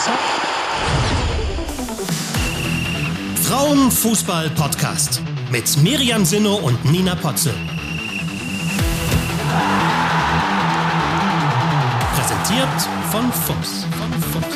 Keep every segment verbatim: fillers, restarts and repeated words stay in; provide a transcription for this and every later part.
Close-Up. Frauenfußball-Podcast mit Miriam Sinno und Nina Potzel. Präsentiert von Fuchs. Von Fuchs.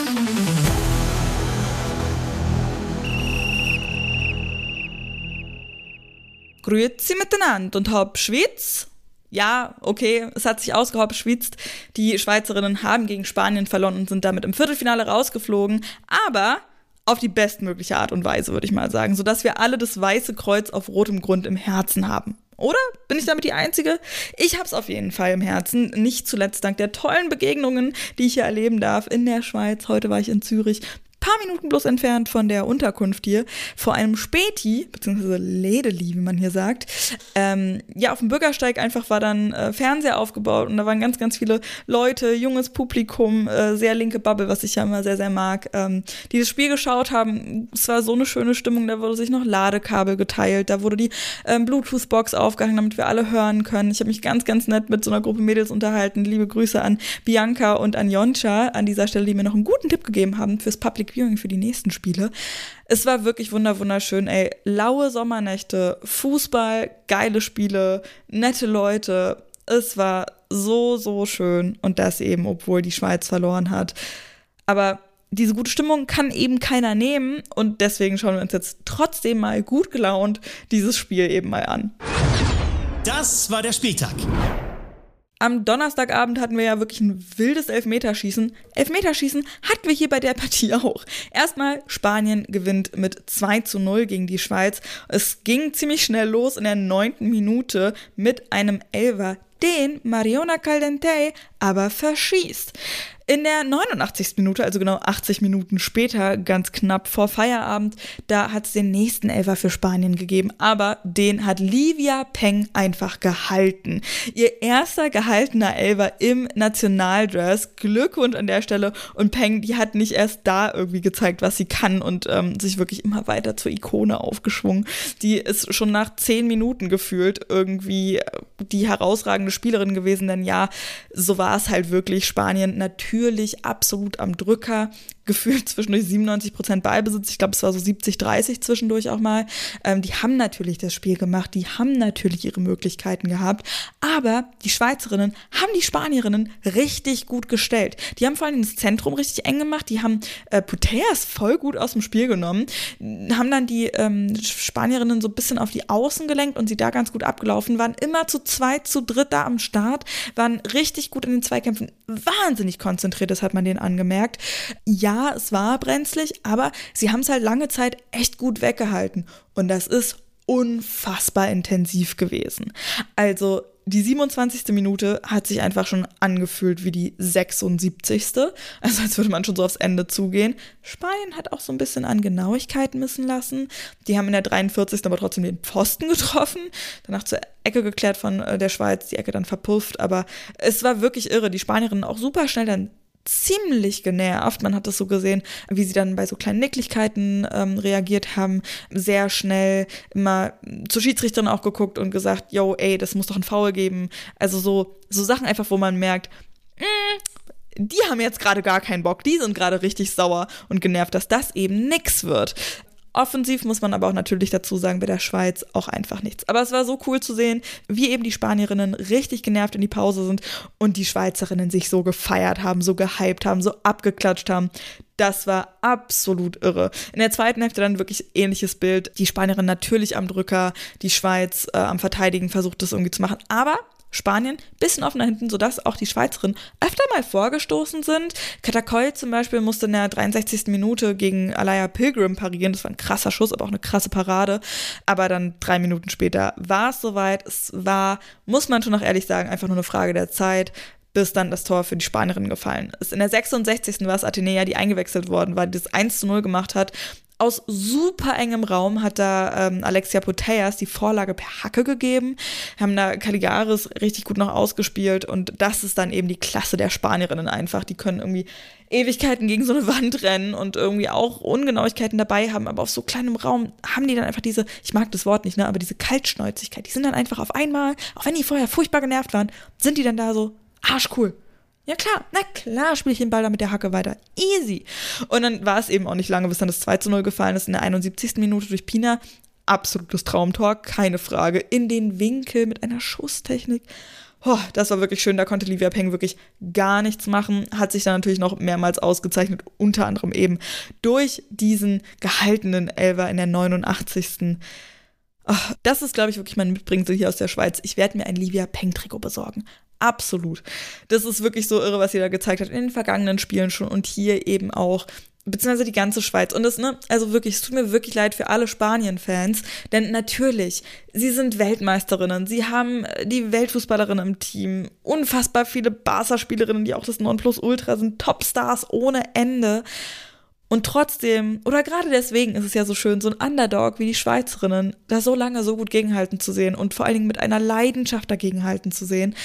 Grüezi miteinander und hab Schweiz. Ja, okay, es hat sich ausgehopschwitzt. Die Schweizerinnen haben gegen Spanien verloren und sind damit im Viertelfinale rausgeflogen. Aber auf die bestmögliche Art und Weise, würde ich mal sagen. Sodass wir alle das weiße Kreuz auf rotem Grund im Herzen haben. Oder? Bin ich damit die Einzige? Ich hab's auf jeden Fall im Herzen. Nicht zuletzt dank der tollen Begegnungen, die ich hier erleben darf in der Schweiz. Heute war ich in Zürich. Paar Minuten bloß entfernt von der Unterkunft hier, vor einem Späti, beziehungsweise Lädeli, wie man hier sagt. Ähm, ja, auf dem Bürgersteig einfach war dann äh, Fernseher aufgebaut und da waren ganz, ganz viele Leute, junges Publikum, äh, sehr linke Bubble, was ich ja immer sehr, sehr mag, ähm, die das Spiel geschaut haben. Es war so eine schöne Stimmung, da wurde sich noch Ladekabel geteilt, da wurde die ähm, Bluetooth-Box aufgehangen, damit wir alle hören können. Ich habe mich ganz, ganz nett mit so einer Gruppe Mädels unterhalten. Liebe Grüße an Bianca und an Joncha an dieser Stelle, die mir noch einen guten Tipp gegeben haben fürs Public Viewing für die nächsten Spiele. Es war wirklich wunder wunderschön, ey. Laue Sommernächte, Fußball, geile Spiele, nette Leute. Es war so, so schön. Und das eben, obwohl die Schweiz verloren hat. Aber diese gute Stimmung kann eben keiner nehmen. Und deswegen schauen wir uns jetzt trotzdem mal gut gelaunt dieses Spiel eben mal an. Das war der Spieltag. Am Donnerstagabend hatten wir ja wirklich ein wildes Elfmeterschießen. Elfmeterschießen hatten wir hier bei der Partie auch. Erstmal Spanien gewinnt mit zwei zu null gegen die Schweiz. Es ging ziemlich schnell los in der neunten Minute mit einem Elfer, den Mariona Caldentey aber verschießt. In der neunundachtzigsten Minute, also genau achtzig Minuten später, ganz knapp vor Feierabend, da hat es den nächsten Elfer für Spanien gegeben, aber den hat Livia Peng einfach gehalten. Ihr erster gehaltener Elfer im Nationaldress. Glückwunsch an der Stelle. Und Peng, die hat nicht erst da irgendwie gezeigt, was sie kann und ähm, sich wirklich immer weiter zur Ikone aufgeschwungen. Die ist schon nach zehn Minuten gefühlt irgendwie die herausragende Spielerin gewesen, denn ja, so war es halt wirklich. Spanien natürlich Natürlich absolut am Drücker, gefühlt zwischendurch siebenundneunzig Prozent Ballbesitz, ich glaube es war so siebzig dreißig zwischendurch auch mal. Ähm, die haben natürlich das Spiel gemacht, die haben natürlich ihre Möglichkeiten gehabt, aber die Schweizerinnen haben die Spanierinnen richtig gut gestellt. Die haben vor allem das Zentrum richtig eng gemacht, die haben äh, Putellas voll gut aus dem Spiel genommen, haben dann die ähm, Spanierinnen so ein bisschen auf die Außen gelenkt und sie da ganz gut abgelaufen, waren immer zu zweit, zu dritt da am Start, waren richtig gut in den Zweikämpfen, wahnsinnig konzentriert. Das hat man denen angemerkt. Ja, es war brenzlig, aber sie haben es halt lange Zeit echt gut weggehalten. Und das ist unfassbar intensiv gewesen. Also die siebenundzwanzigste Minute hat sich einfach schon angefühlt wie die sechsundsiebzigste Also als würde man schon so aufs Ende zugehen. Spanien hat auch so ein bisschen an Genauigkeit missen lassen. Die haben in der dreiundvierzigsten aber trotzdem den Pfosten getroffen. Danach zur Ecke geklärt von der Schweiz, die Ecke dann verpufft. Aber es war wirklich irre. Die Spanierinnen auch super schnell dann ziemlich genervt. Man hat das so gesehen, wie sie dann bei so kleinen Nicklichkeiten ähm, reagiert haben. Sehr schnell immer zur Schiedsrichterin auch geguckt und gesagt, yo, ey, das muss doch ein Foul geben. Also so, so Sachen einfach, wo man merkt, mh, die haben jetzt gerade gar keinen Bock. Die sind gerade richtig sauer und genervt, dass das eben nix wird. Offensiv muss man aber auch natürlich dazu sagen, bei der Schweiz auch einfach nichts. Aber es war so cool zu sehen, wie eben die Spanierinnen richtig genervt in die Pause sind und die Schweizerinnen sich so gefeiert haben, so gehypt haben, so abgeklatscht haben. Das war absolut irre. In der zweiten Hälfte dann wirklich ähnliches Bild. Die Spanierin natürlich am Drücker, die Schweiz äh, am Verteidigen versucht das irgendwie zu machen. Aber Spanien bisschen offener hinten, sodass auch die Schweizerinnen öfter mal vorgestoßen sind. Catacoll zum Beispiel musste in der dreiundsechzigsten Minute gegen Alaya Pilgrim parieren. Das war ein krasser Schuss, aber auch eine krasse Parade. Aber dann drei Minuten später war es soweit. Es war, muss man schon noch ehrlich sagen, einfach nur eine Frage der Zeit, bis dann das Tor für die Spanierinnen gefallen ist. In der sechsundsechzigsten war es Athenea, die eingewechselt worden war, die das eins zu null gemacht hat. Aus super engem Raum hat da ähm, Alexia Putellas die Vorlage per Hacke gegeben, haben da Caligaris richtig gut noch ausgespielt und das ist dann eben die Klasse der Spanierinnen einfach. Die können irgendwie Ewigkeiten gegen so eine Wand rennen und irgendwie auch Ungenauigkeiten dabei haben, aber auf so kleinem Raum haben die dann einfach diese, ich mag das Wort nicht, ne, aber diese Kaltschnäuzigkeit. Die sind dann einfach auf einmal, auch wenn die vorher furchtbar genervt waren, sind die dann da so arschcool. Ja klar, na klar spiele ich den Ball da mit der Hacke weiter. Easy. Und dann war es eben auch nicht lange, bis dann das zwei zu null gefallen ist in der einundsiebzigsten Minute durch Pina. Absolutes Traumtor, keine Frage. In den Winkel mit einer Schusstechnik. Oh, das war wirklich schön, da konnte Livia Peng wirklich gar nichts machen, hat sich dann natürlich noch mehrmals ausgezeichnet, unter anderem eben durch diesen gehaltenen Elfer in der neunundachtzigsten Oh, das ist, glaube ich, wirklich mein Mitbringsel hier aus der Schweiz. Ich werde mir ein Livia Peng-Trikot besorgen. Absolut. Das ist wirklich so irre, was sie da gezeigt hat in den vergangenen Spielen schon und hier eben auch, beziehungsweise die ganze Schweiz. Und das, ne, also wirklich, es tut mir wirklich leid für alle Spanien-Fans, denn natürlich, sie sind Weltmeisterinnen, sie haben die Weltfußballerinnen im Team, unfassbar viele Barca-Spielerinnen, die auch das Nonplusultra sind, Topstars ohne Ende. Und trotzdem, oder gerade deswegen ist es ja so schön, so ein Underdog wie die Schweizerinnen, da so lange so gut gegenhalten zu sehen und vor allen Dingen mit einer Leidenschaft dagegenhalten zu sehen.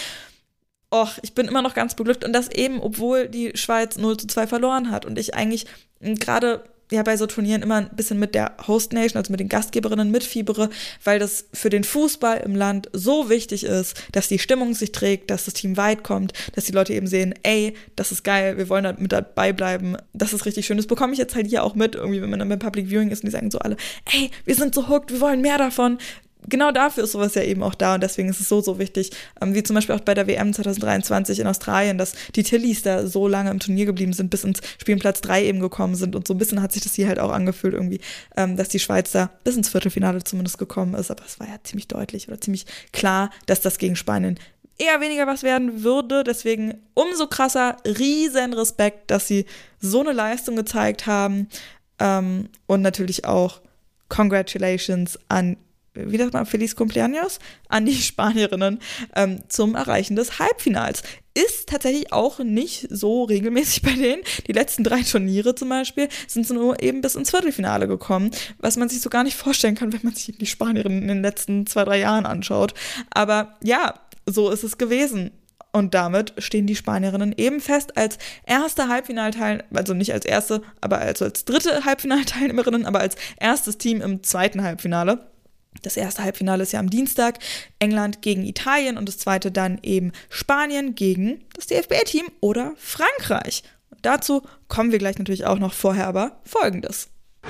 Och, ich bin immer noch ganz beglückt und das eben, obwohl die Schweiz null zu zwei verloren hat und ich eigentlich gerade ja bei so Turnieren immer ein bisschen mit der Host Nation, also mit den Gastgeberinnen mitfiebere, weil das für den Fußball im Land so wichtig ist, dass die Stimmung sich trägt, dass das Team weit kommt, dass die Leute eben sehen, ey, das ist geil, wir wollen da mit dabei bleiben, das ist richtig schön. Das bekomme ich jetzt halt hier auch mit, irgendwie, wenn man dann beim Public Viewing ist und die sagen so alle, ey, wir sind so hooked, wir wollen mehr davon. Genau dafür ist sowas ja eben auch da und deswegen ist es so, so wichtig, ähm, wie zum Beispiel auch bei der W M zwanzig dreiundzwanzig in Australien, dass die Tillys da so lange im Turnier geblieben sind, bis ins Spielplatz drei eben gekommen sind und so ein bisschen hat sich das hier halt auch angefühlt irgendwie, ähm, dass die Schweiz da bis ins Viertelfinale zumindest gekommen ist, aber es war ja ziemlich deutlich oder ziemlich klar, dass das gegen Spanien eher weniger was werden würde, deswegen umso krasser, riesen Respekt, dass sie so eine Leistung gezeigt haben ähm, und natürlich auch Congratulations an wie das mal, Feliz Cumpleaños, an die Spanierinnen ähm, zum Erreichen des Halbfinals. Ist tatsächlich auch nicht so regelmäßig bei denen. Die letzten drei Turniere zum Beispiel sind sie nur eben bis ins Viertelfinale gekommen, was man sich so gar nicht vorstellen kann, wenn man sich die Spanierinnen in den letzten zwei, drei Jahren anschaut. Aber ja, so ist es gewesen. Und damit stehen die Spanierinnen eben fest als erste Halbfinalteil, also nicht als erste, aber also als dritte Halbfinalteilnehmerinnen, aber als erstes Team im zweiten Halbfinale. Das erste Halbfinale ist ja am Dienstag, England gegen Italien und das zweite dann eben Spanien gegen das D F B-Team oder Frankreich. Und dazu kommen wir gleich natürlich auch noch, vorher aber Folgendes.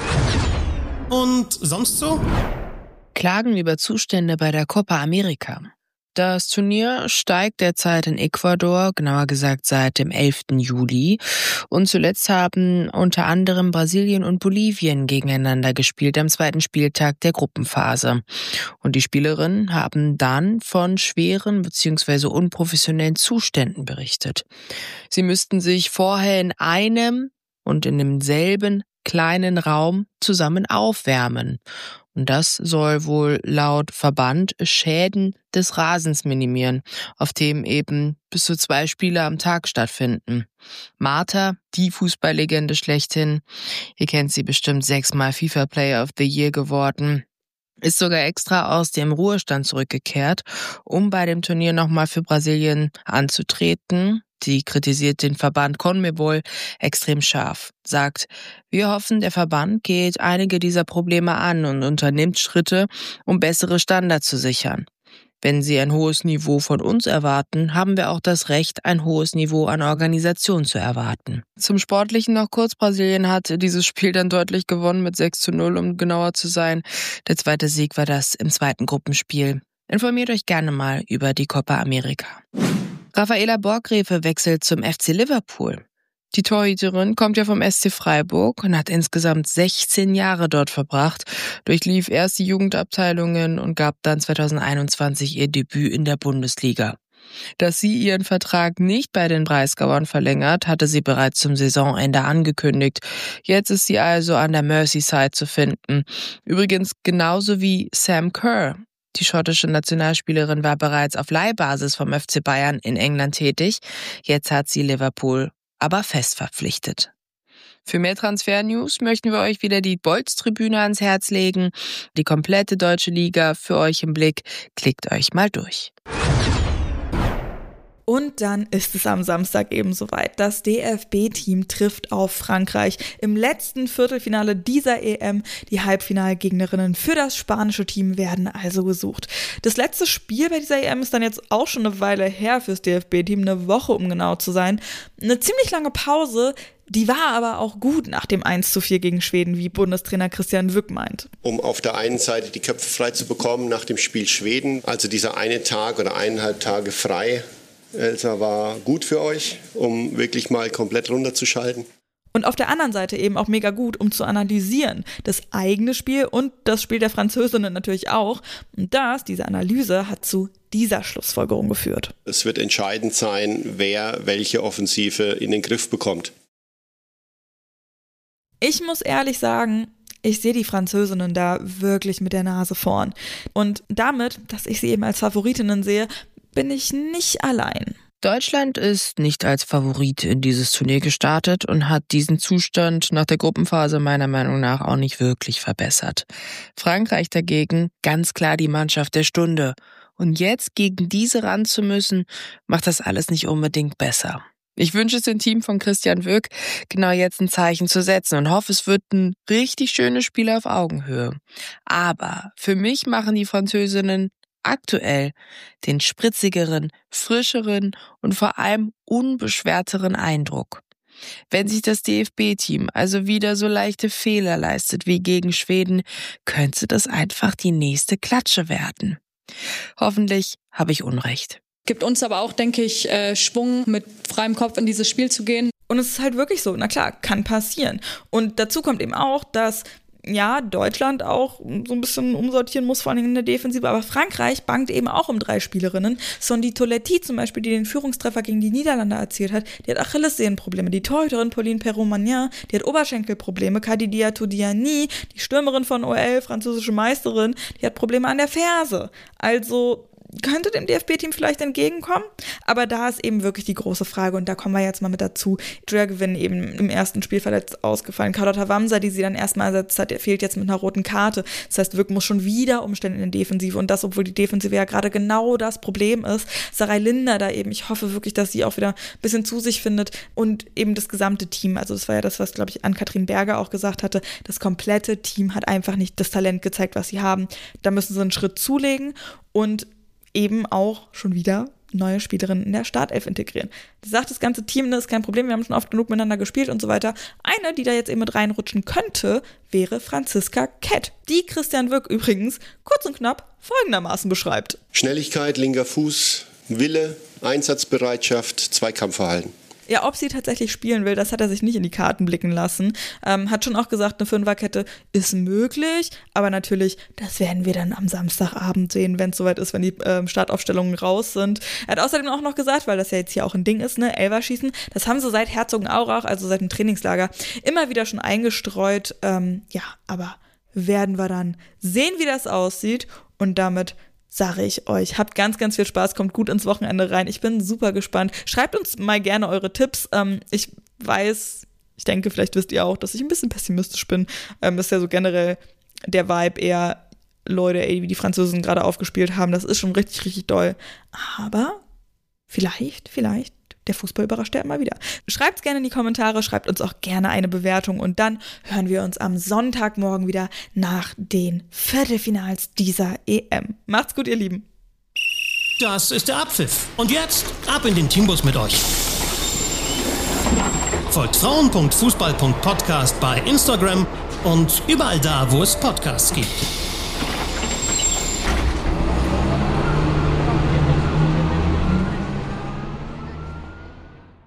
Und sonst so? Klagen über Zustände bei der Copa America. Das Turnier steigt derzeit in Ecuador, genauer gesagt seit dem elften Juli. Und zuletzt haben unter anderem Brasilien und Bolivien gegeneinander gespielt am zweiten Spieltag der Gruppenphase. Und die Spielerinnen haben dann von schweren bzw. unprofessionellen Zuständen berichtet. Sie müssten sich vorher in einem und in demselben kleinen Raum zusammen aufwärmen. Und das soll wohl laut Verband Schäden des Rasens minimieren, auf dem eben bis zu zwei Spiele am Tag stattfinden. Marta, die Fußballlegende schlechthin, ihr kennt sie bestimmt, sechsmal FIFA Player of the Year geworden, ist sogar extra aus dem Ruhestand zurückgekehrt, um bei dem Turnier nochmal für Brasilien anzutreten. Sie kritisiert den Verband CONMEBOL extrem scharf, sagt, wir hoffen, der Verband geht einige dieser Probleme an und unternimmt Schritte, um bessere Standards zu sichern. Wenn Sie ein hohes Niveau von uns erwarten, haben wir auch das Recht, ein hohes Niveau an Organisation zu erwarten. Zum Sportlichen noch kurz. Brasilien hat dieses Spiel dann deutlich gewonnen mit sechs zu null, um genauer zu sein. Der zweite Sieg war das im zweiten Gruppenspiel. Informiert euch gerne mal über die Copa America. Rafaela Borggreve wechselt zum F C Liverpool. Die Torhüterin kommt ja vom S C Freiburg und hat insgesamt sechzehn Jahre dort verbracht, durchlief erst die Jugendabteilungen und gab dann zweitausendeinundzwanzig ihr Debüt in der Bundesliga. Dass sie ihren Vertrag nicht bei den Breisgauern verlängert, hatte sie bereits zum Saisonende angekündigt. Jetzt ist sie also an der Merseyside zu finden. Übrigens genauso wie Sam Kerr. Die schottische Nationalspielerin war bereits auf Leihbasis vom F C Bayern in England tätig. Jetzt hat sie Liverpool aber fest verpflichtet. Für mehr Transfer-News möchten wir euch wieder die Bolz-Tribüne ans Herz legen. Die komplette deutsche Liga für euch im Blick. Klickt euch mal durch. Und dann ist es am Samstag eben soweit. Das D F B-Team trifft auf Frankreich im letzten Viertelfinale dieser E M. Die Halbfinalgegnerinnen für das spanische Team werden also gesucht. Das letzte Spiel bei dieser E M ist dann jetzt auch schon eine Weile her fürs D F B-Team, eine Woche um genau zu sein. Eine ziemlich lange Pause, die war aber auch gut nach dem eins zu vier gegen Schweden, wie Bundestrainer Christian Wück meint. Um auf der einen Seite die Köpfe frei zu bekommen nach dem Spiel Schweden, also dieser eine Tag oder eineinhalb Tage frei, Elsa, war gut für euch, um wirklich mal komplett runterzuschalten. Und auf der anderen Seite eben auch mega gut, um zu analysieren. Das eigene Spiel und das Spiel der Französinnen natürlich auch. Und das, diese Analyse, hat zu dieser Schlussfolgerung geführt. Es wird entscheidend sein, wer welche Offensive in den Griff bekommt. Ich muss ehrlich sagen, ich sehe die Französinnen da wirklich mit der Nase vorn. Und damit, dass ich sie eben als Favoritinnen sehe, bin ich nicht allein. Deutschland ist nicht als Favorit in dieses Turnier gestartet und hat diesen Zustand nach der Gruppenphase meiner Meinung nach auch nicht wirklich verbessert. Frankreich dagegen ganz klar die Mannschaft der Stunde. Und jetzt gegen diese ran zu müssen, macht das alles nicht unbedingt besser. Ich wünsche es dem Team von Christian Wück, genau jetzt ein Zeichen zu setzen und hoffe, es wird ein richtig schönes Spiel auf Augenhöhe. Aber für mich machen die Französinnen aktuell den spritzigeren, frischeren und vor allem unbeschwerteren Eindruck. Wenn sich das D F B-Team also wieder so leichte Fehler leistet wie gegen Schweden, könnte das einfach die nächste Klatsche werden. Hoffentlich habe ich Unrecht. Gibt uns aber auch, denke ich, Schwung, mit freiem Kopf in dieses Spiel zu gehen. Und es ist halt wirklich so, na klar, kann passieren. Und dazu kommt eben auch, dass ja, Deutschland auch so ein bisschen umsortieren muss, vor allem in der Defensive, aber Frankreich bangt eben auch um drei Spielerinnen. Sondi Toletti zum Beispiel, die den Führungstreffer gegen die Niederlande erzielt hat, die hat Achillessehnenprobleme. Die Torhüterin Pauline Perrault-Magnin, die hat Oberschenkelprobleme. Kadi Diatou-Diani, die Stürmerin von O L, französische Meisterin, die hat Probleme an der Ferse. Also könnte dem D F B-Team vielleicht entgegenkommen, aber da ist eben wirklich die große Frage und da kommen wir jetzt mal mit dazu. Julia Gewinn eben im ersten Spiel verletzt ausgefallen. Carlotta Wamser, die sie dann erstmal ersetzt hat, der fehlt jetzt mit einer roten Karte. Das heißt, Wück muss schon wieder umstellen in der Defensive und das, obwohl die Defensive ja gerade genau das Problem ist. Sarai Linder da eben, ich hoffe wirklich, dass sie auch wieder ein bisschen zu sich findet und eben das gesamte Team, also das war ja das, was, glaube ich, Ann-Kathrin Berger auch gesagt hatte, das komplette Team hat einfach nicht das Talent gezeigt, was sie haben. Da müssen sie einen Schritt zulegen und eben auch schon wieder neue Spielerinnen in der Startelf integrieren. Sie sagt, das ganze Team, das ist kein Problem, wir haben schon oft genug miteinander gespielt und so weiter. Eine, die da jetzt eben mit reinrutschen könnte, wäre Franziska Kett, die Christian Wück übrigens kurz und knapp folgendermaßen beschreibt. Schnelligkeit, linker Fuß, Wille, Einsatzbereitschaft, Zweikampfverhalten. Ja, ob sie tatsächlich spielen will, das hat er sich nicht in die Karten blicken lassen. Ähm, hat schon auch gesagt, eine Fünferkette ist möglich, aber natürlich, das werden wir dann am Samstagabend sehen, wenn es soweit ist, wenn die ähm, Startaufstellungen raus sind. Er hat außerdem auch noch gesagt, weil das ja jetzt hier auch ein Ding ist, ne, Elferschießen, das haben sie seit Herzogenaurach, also seit dem Trainingslager, immer wieder schon eingestreut. Ähm, ja, aber werden wir dann sehen, wie das aussieht und damit sage ich euch, habt ganz, ganz viel Spaß, kommt gut ins Wochenende rein. Ich bin super gespannt. Schreibt uns mal gerne eure Tipps. Ähm, ich weiß, ich denke, vielleicht wisst ihr auch, dass ich ein bisschen pessimistisch bin. Ähm, ist ja so generell der Vibe eher, Leute, ey, wie die Franzosen gerade aufgespielt haben. Das ist schon richtig, richtig doll. Aber vielleicht, vielleicht, der Fußball überrascht ja immer wieder. Schreibt's gerne in die Kommentare, schreibt uns auch gerne eine Bewertung und dann hören wir uns am Sonntagmorgen wieder nach den Viertelfinals dieser E M. Macht's gut, ihr Lieben. Das ist der Abpfiff. Und jetzt ab in den Teambus mit euch. Folgt frauen punkt fußball punkt podcast bei Instagram und überall da, wo es Podcasts gibt.